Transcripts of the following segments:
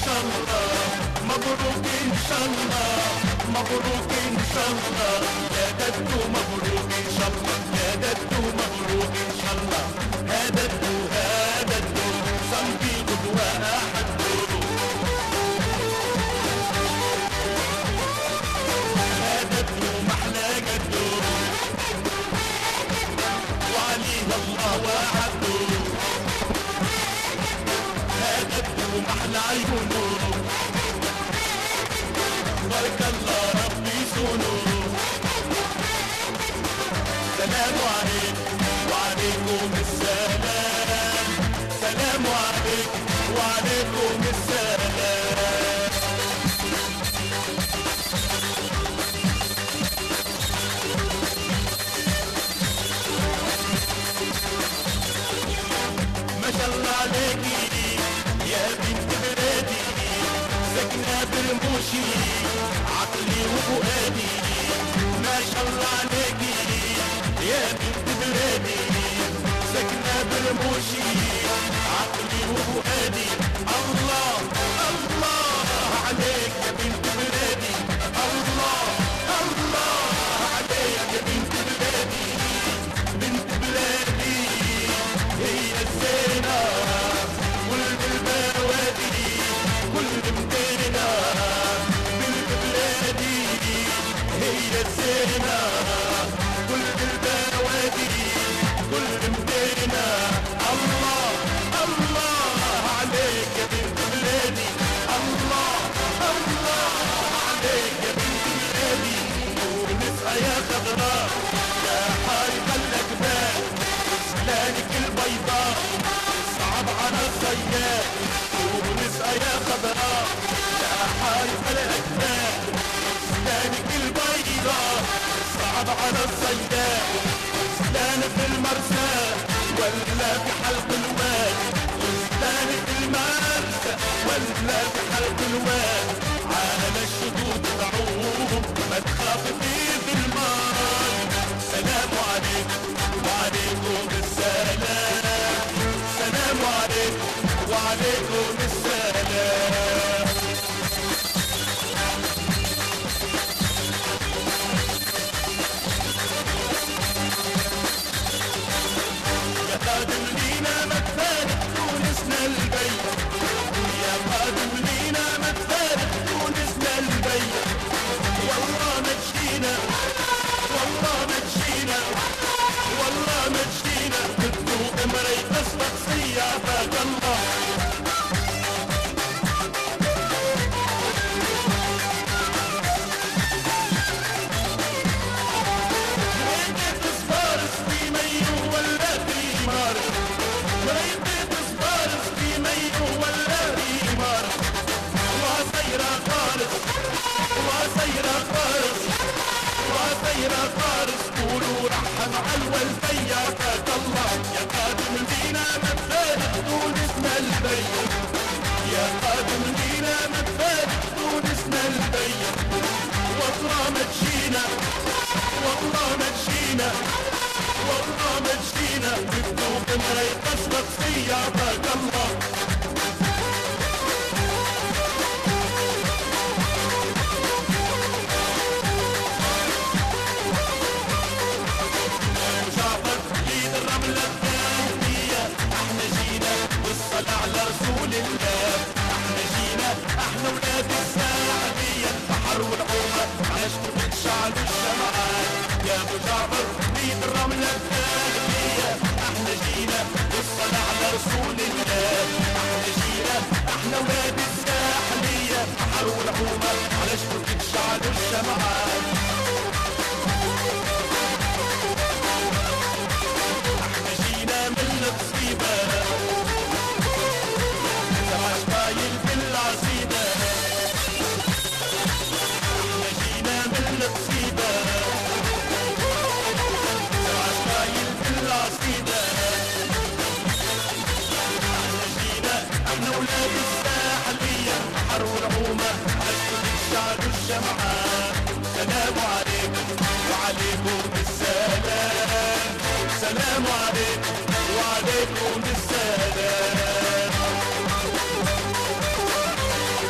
شاء الله، مبروك ان شاء الله، مبروك ان شاء الله، يا ددو مبروك ان شاء الله، يا ددو مبروك ان شاء الله. هذا الدو هذا الدو صنبي غدوة أحد دورو، هذا الدو محلى قدو وعليه الله واحد دورو، هذا الدو محلى عيونه بارك الله ربي سنونه. سلام عليكم وعليكم السلام، سلام عليكم وعليكم السلام. ما شاء الله عليكي يا بنت بلادي، ساكنة برموشي عقلي وفؤادي. ما شاء الله عليكي يا بنت بلادي، ساكنة برموشي عقلي وفؤادي. الله الله عليك يا بنت بلادي، الله الله عليك يا بنت بلادي. بنت بلادي هي الزينة والبلباوادي كل مدينة. بنت بلادي هي الزينة والبلباوادي كل مدينة. الله الله عليك يا بنت بلادي، الله الله عليك يا بنت بلادي. ونسقى يا خضراء يا حارقة الأجبال، سلالك البيضاء صعب على الصياد. ونسقى يا خضراء يا حارقة الأجبال، سلالك البيضاء صعب على الصياد. سلان في المرسى ولا في حلق الواد، وسلان في المرسى ولا في حلق الواد. على الشدود تعوم ما تخاف في الماء. سلام عليكم وعليكم السلام، سلام عليكم وعليكم السلام. يا قادم لينا ما تفارق تونسنا البيت، يا قادم لينا ما تفارق تونسنا البيت. والله ما تجينا والله ما تجينا والله ما تجينا بتذوق مريت شخصية عافاك الله. مريت سفارس في ميو ولا في مارس، مريت سفارس في ميو ولا في مارس. وعسيرة فارس وعسيرة فارس وعسيرة فارس قولوا رحم على الوالدية عافاك الله. يا قادم لينا ما تفارق تونسنا البيت، يا قادم لينا ما تفارق تونسنا البيت. والله ما تجينا والله ما تجينا والله ما تجينا بتذوق مريت شخصية عافاك الله. على رسول الله احنا جينا، احنا ولاد الساعدية البحر والعومة عشق بتشعل الشمعات. يا ابو جعفر بيد الرملة الثانية احنا جينا بالصلاة على رسول الله. احنا جينا احنا ولاد الساحلية البحر والعومة عشق بتشعل الشمعات. احنا جينا من الصيبة عشقايل في العصيدة، احنا جينا من القصيدة. عشقايل في العصيدة احنا جينا، احنا ولاد الساحلية البحر والعومة عشق الشعب والشمعات. سلام عليكم وعليكم السلام، سلام عليكم وعليكم السلام.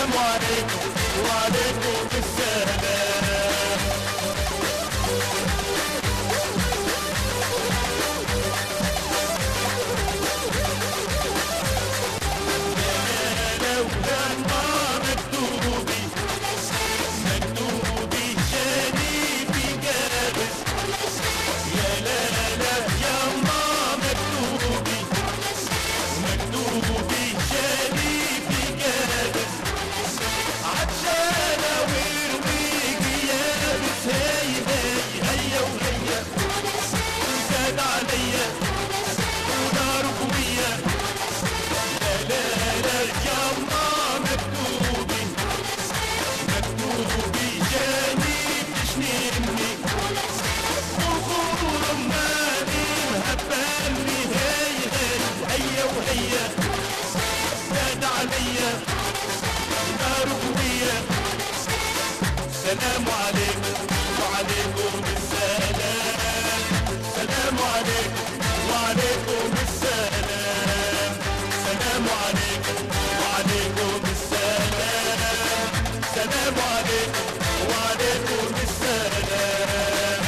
سلام عليكم وعليكم السلام. سلام عليكم وعليكم السلام. سلام عليكم وعليكم السلام. سلام عليكم وعليكم السلام. سلام عليكم وعليكم السلام.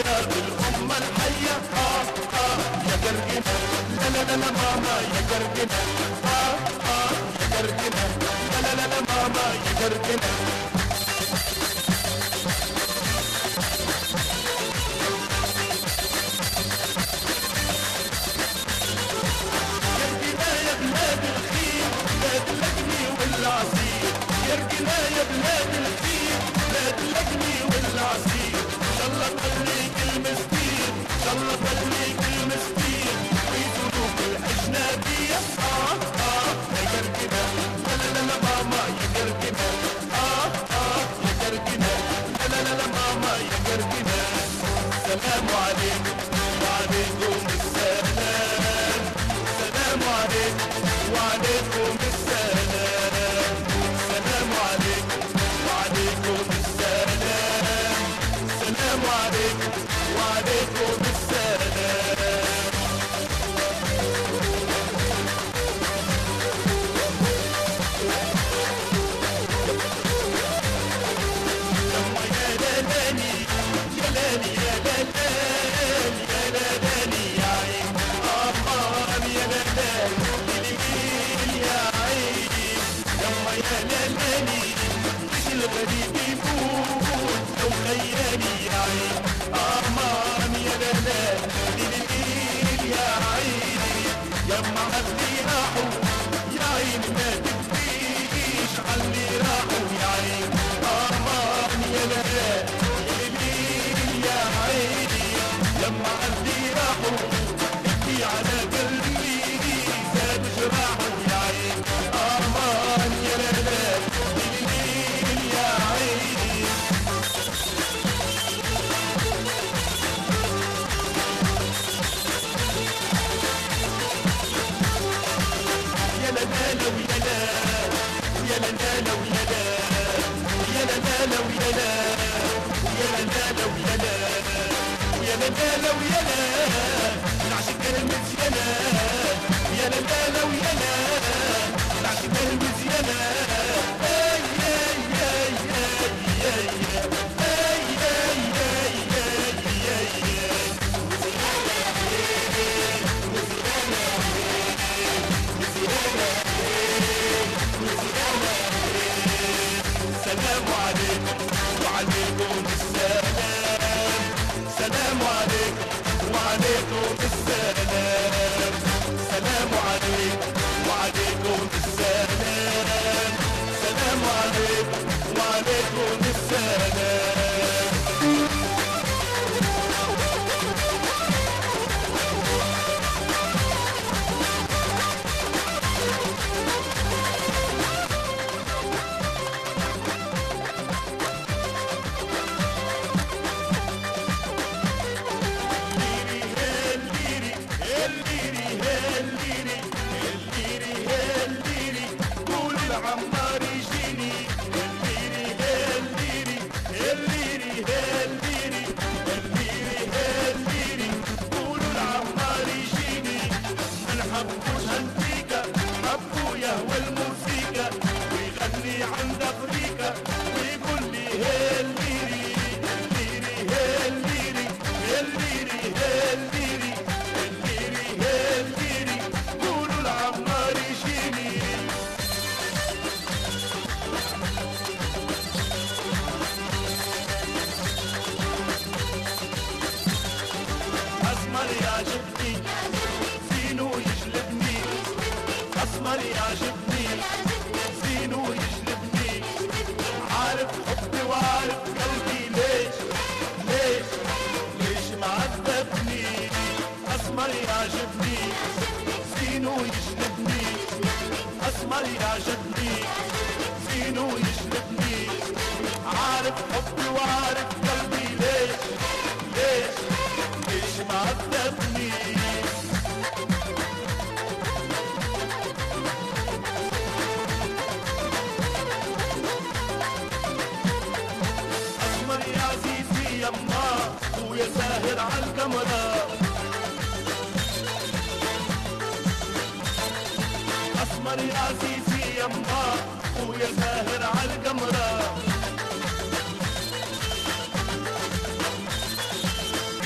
يا بالأمة الحية يا قرقنة لا لا لا لا ماما يا قرقنة يا قرقنة لا لا لا لا ماما يا قرقنة يا بلاد الخير بلاد اللقمي والعصير يرقنا يا بلاد الخير بلاد اللقمي والعصير ان شاء الله خليك المسكين ان شاء الله خليك المسكين في ذنوب الاجنبيه يا يرقنا لا لا لا لا ماما يا يرقنا يا يرقنا لا لا لا لا ماما يا يرقنا سلام عليكم وعليكم السلام سلام عليكم وعليكم السلام سلام عليكم وعليكم السلام سلام عليكم وعليكم السلام يما يا لالاني يا لالي يا لالاني يا لالاني يا عين أمان يا لالاني يا عين يما يا لالاني مش الغريب يفوت لو خيالي يا عين أمان يا لالاني يا عين يما اللي راحوا يا عين ما تبكيش علي راحوا يا عين أمان يا لالاني يا عيني لما اللي راحوا يبكي على قلبي زاد جراحه يا عين أمان يا لالاني يا عيني يا لا لا لا ويا لا يا لا لا لا ويا لا يا لا لا لا ويا لا يا لا لا لا ويا لا يا لا لا لا ويا لا نعشق المزيانة يا لا لا لا ويا لا نعشق المزيانة اي اي اي اي اي اي اي اي اي سلام عليكم وعليكم السلام سلام عليكم وعليكم السلام سلام عليكم وعليكم السلام سلام عليكم وعليكم السلام عمار يجيني الليري الليري الليري الليري الليري الليري قولوا العمار يجيني ما نحبوش انتيكا حبوا يهوى الموسيقى ويغني عند افريكا ويقول لي الليري الليري الليري الليري الليري الليري الليري قولوا العمار يجيني أسمر يعجبني زينو يجلبني أسمر يعجبني زينو يجلبني عارف حبي وعارف قلبي ليش ليش ليش معذبني أسمر يعجبني زينو يجلبني أسمر يعجبني زينو يجلبني عارف حبي وعارف قلبي ليش ليش ليش معذبني أسمر يا عزيزي يما ويا ساهر عالكاميرا أسمر يا عزيزي يما ويا ساهر عالكاميرا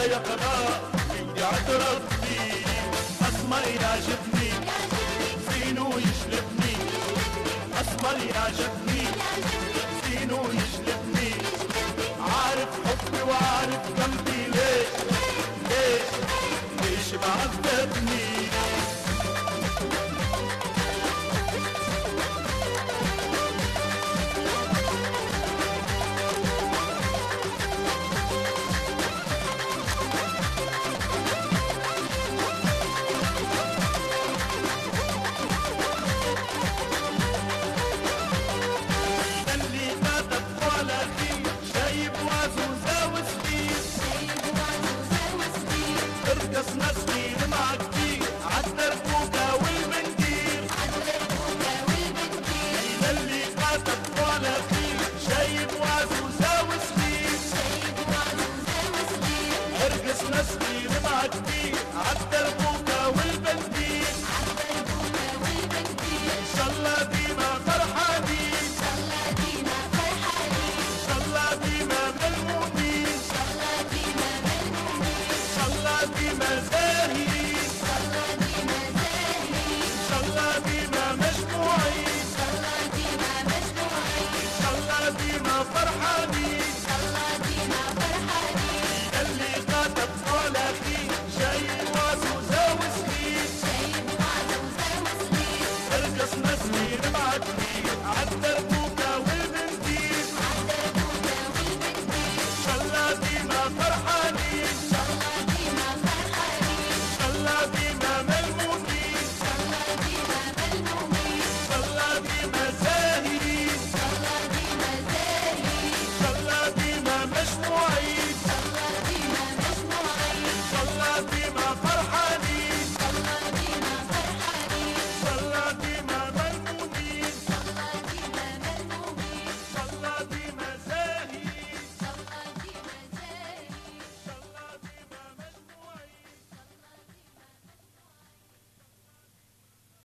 يا قضاء بدي اعترف فيه. اسمر يعجبني زينه يجلبني، اسمر يعجبني زينه يجلبني. عارف حبي وعارف قلبي ليش ليش ليش معذبني. ارقص نسقي مع كتير عالدربوكة والبندير، اللي قاتل طالع فيه شايب وعزوزة وسبيل. ارقص نسقي مع كتير عالدربوكة والبندير، ان شاء الله ديما فرحانين، ان شاء الله ديما ملمومين، ان شاء الله ديما